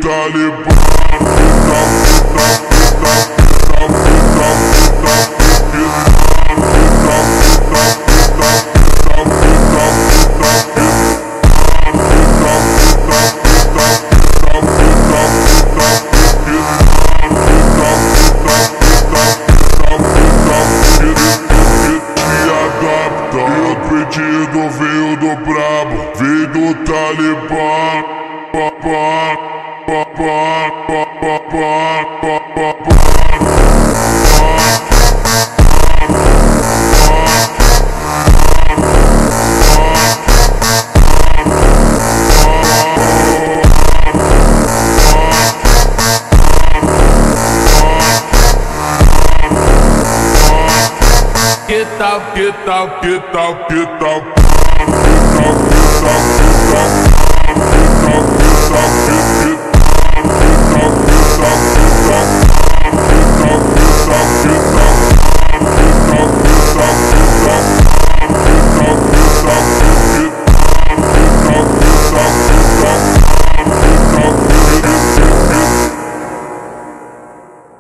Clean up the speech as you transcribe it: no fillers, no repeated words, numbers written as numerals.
Talibã. O pedido veio do brabo, veio do Talibã. Que tal, que tal, que tal, que tal, Que tal, que tal, que tal, que tal, que tal, que tal.